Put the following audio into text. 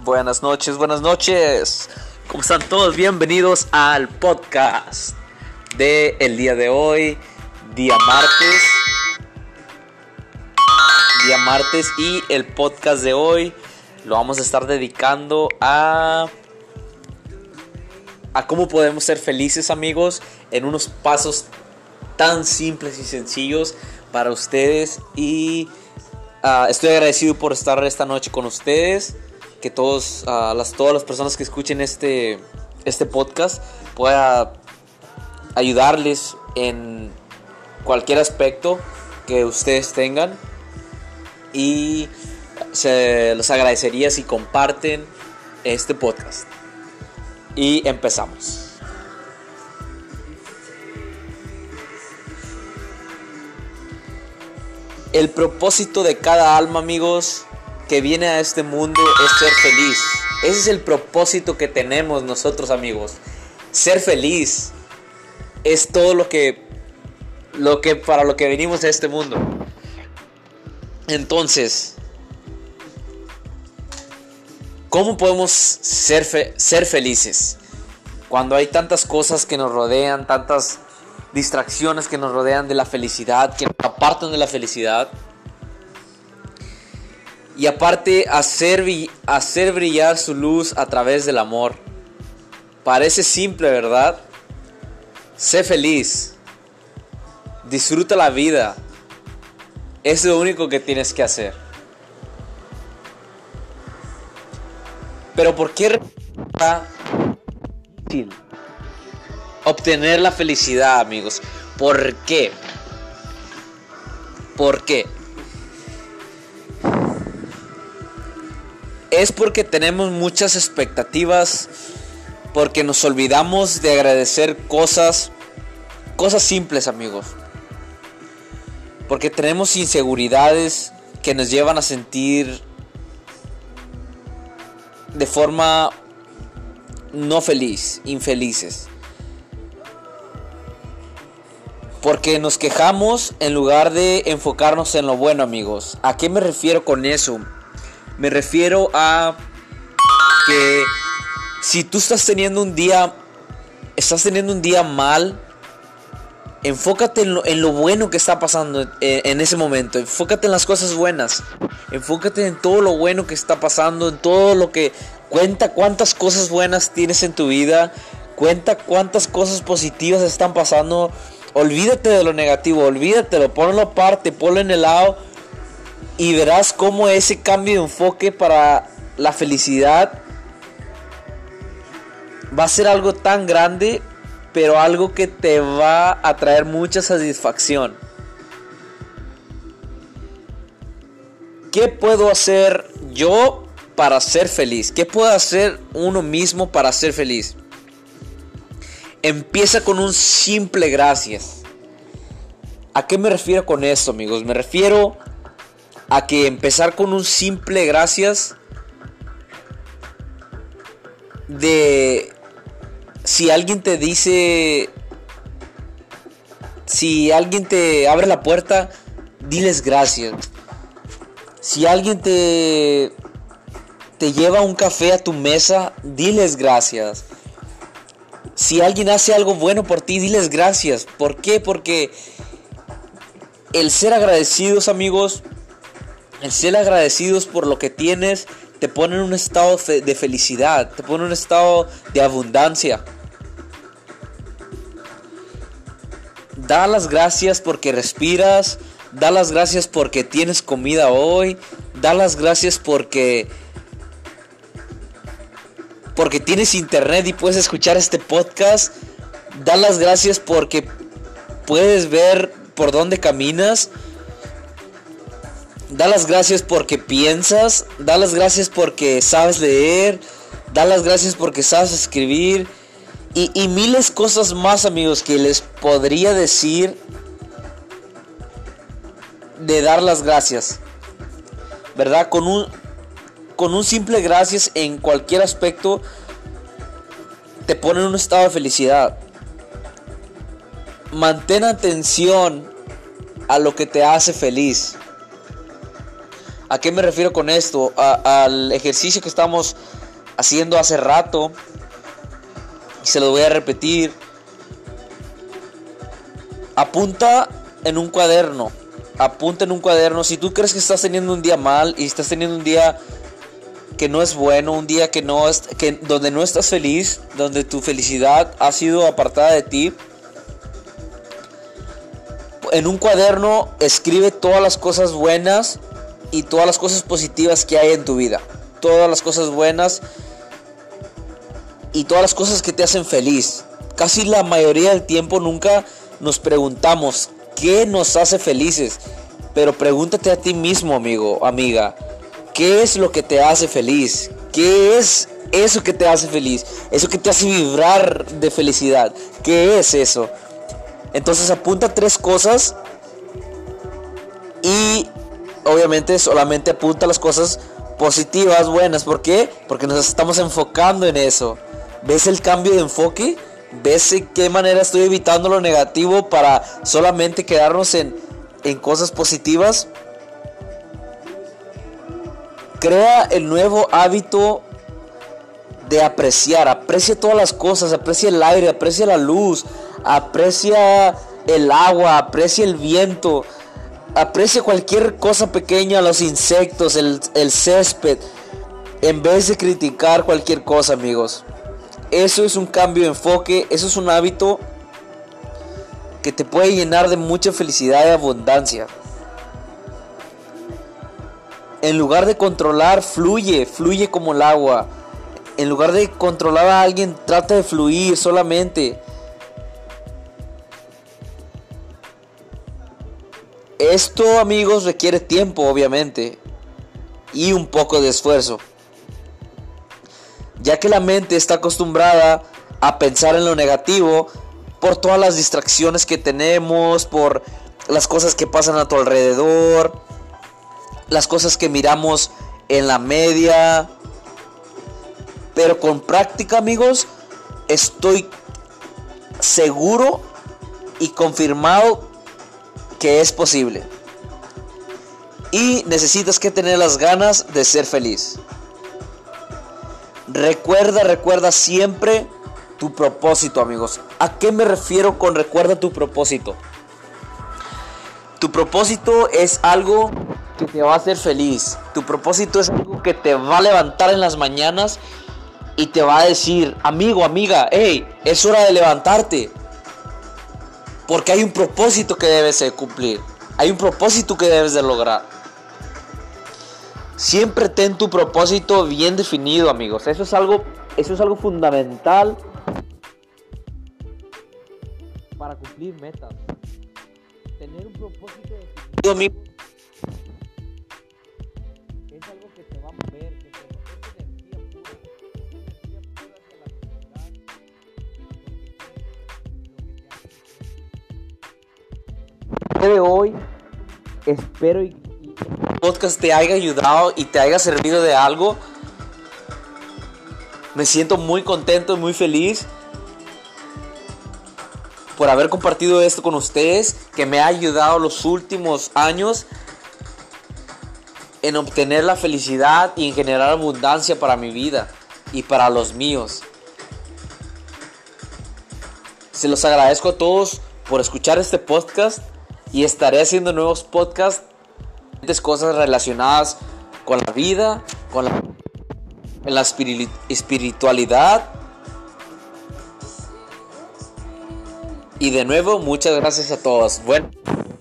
Buenas noches. ¿Cómo están todos? Bienvenidos al podcast de el día de hoy, día martes, y el podcast de hoy lo vamos a estar dedicando a cómo podemos ser felices, amigos, en unos pasos tan simples y sencillos para ustedes. Y estoy agradecido por estar esta noche con ustedes. Que todas las personas que escuchen este podcast pueda ayudarles en cualquier aspecto que ustedes tengan. Y se los agradecería si comparten este podcast. Y empezamos. El propósito de cada alma, amigos, que viene a este mundo es ser feliz. Ese es el propósito que tenemos nosotros, amigos. Ser feliz es todo lo que para lo que venimos a este mundo. Entonces, ¿cómo podemos ser felices cuando hay tantas cosas que nos rodean, tantas distracciones que nos rodean de la felicidad, que nos apartan de la felicidad? Y aparte, hacer brillar su luz a través del amor. Parece simple, ¿verdad? Sé feliz. Disfruta la vida. Es lo único que tienes que hacer. Pero ¿por qué resulta difícil obtener la felicidad, amigos? ¿Por qué? ¿Por qué? Es porque tenemos muchas expectativas, porque nos olvidamos de agradecer cosas simples, amigos. Porque tenemos inseguridades que nos llevan a sentir de forma no feliz, infelices. Porque nos quejamos en lugar de enfocarnos en lo bueno, amigos. ¿A qué me refiero con eso? Me refiero a que si tú estás teniendo un día mal, enfócate en lo bueno que está pasando en ese momento. Enfócate en las cosas buenas. Enfócate en todo lo bueno que está pasando, en todo lo que cuenta, cuántas cosas buenas tienes en tu vida. Cuenta cuántas cosas positivas están pasando. Olvídate de lo negativo, olvídatelo, ponlo aparte, ponlo en el lado. Y verás cómo ese cambio de enfoque para la felicidad va a ser algo tan grande, pero algo que te va a traer mucha satisfacción. ¿Qué puedo hacer yo para ser feliz? ¿Qué puede hacer uno mismo para ser feliz? Empieza con un simple gracias. ¿A qué me refiero con esto, amigos? Me refiero a que empezar con un simple gracias de si alguien te abre la puerta, diles gracias. Si alguien te lleva un café a tu mesa, diles gracias. Si alguien hace algo bueno por ti, diles gracias. ¿Por qué? Porque el ser agradecidos, amigos, el ser agradecidos por lo que tienes te pone en un estado de felicidad, te pone en un estado de abundancia. Da las gracias porque respiras, da las gracias porque tienes comida hoy, da las gracias porque tienes internet y puedes escuchar este podcast, da las gracias porque puedes ver por dónde caminas. Da las gracias porque piensas, da las gracias porque sabes leer, da las gracias porque sabes escribir y miles cosas más, amigos, que les podría decir de dar las gracias, ¿verdad? Con un simple gracias en cualquier aspecto te pone en un estado de felicidad. Mantén atención a lo que te hace feliz. ¿A qué me refiero con esto? Al ejercicio que estamos haciendo hace rato, y se lo voy a repetir. Apunta en un cuaderno. Si tú crees que estás teniendo un día mal y estás teniendo un día que no es bueno, un día donde no estás feliz, donde tu felicidad ha sido apartada de ti, en un cuaderno escribe todas las cosas buenas y todas las cosas positivas que hay en tu vida. Todas las cosas buenas y todas las cosas que te hacen feliz. Casi la mayoría del tiempo nunca nos preguntamos qué nos hace felices. Pero pregúntate a ti mismo, amigo, amiga, ¿qué es lo que te hace feliz? ¿Qué es eso que te hace feliz? Eso que te hace vibrar de felicidad. ¿Qué es eso? Entonces apunta 3 cosas y obviamente solamente apunta las cosas positivas, buenas. ¿Por qué? Porque nos estamos enfocando en eso. ¿Ves el cambio de enfoque? ¿Ves de qué manera estoy evitando lo negativo para solamente quedarnos en cosas positivas? Crea el nuevo hábito de apreciar. Aprecia todas las cosas, aprecia el aire, aprecia la luz, aprecia el agua, aprecia el viento, aprecia cualquier cosa pequeña, los insectos, el césped, en vez de criticar cualquier cosa, amigos. Eso es un cambio de enfoque, eso es un hábito que te puede llenar de mucha felicidad y abundancia. En lugar de controlar, fluye como el agua. En lugar de controlar a alguien, trata de fluir solamente. Esto, amigos, requiere tiempo, obviamente, y un poco de esfuerzo, ya que la mente está acostumbrada a pensar en lo negativo por todas las distracciones que tenemos, por las cosas que pasan a tu alrededor, las cosas que miramos en la media. Pero con práctica, amigos, estoy seguro y confirmado que es posible. Y necesitas que tener las ganas de ser feliz. Recuerda siempre tu propósito, amigos. ¿A qué me refiero con recuerda tu propósito? Tu propósito es algo que te va a hacer feliz. Tu propósito es algo que te va a levantar en las mañanas y te va a decir, amigo, amiga, hey, es hora de levantarte. Porque hay un propósito que debes de cumplir. Hay un propósito que debes de lograr. Siempre ten tu propósito bien definido, amigos. Eso es algo fundamental para cumplir metas. Tener un propósito definido, amigos, es algo que te va a mover, que te va a dar energía pura hacia la felicidad, lo que te hace. De hoy espero y el podcast te haya ayudado y te haya servido de algo. Me siento muy contento y muy feliz por haber compartido esto con ustedes, que me ha ayudado los últimos años en obtener la felicidad y en generar abundancia para mi vida y para los míos. Se los agradezco a todos por escuchar este podcast y estaré haciendo nuevos podcasts, cosas relacionadas con la vida, en la espiritualidad. Y de nuevo, muchas gracias a todos. Bueno.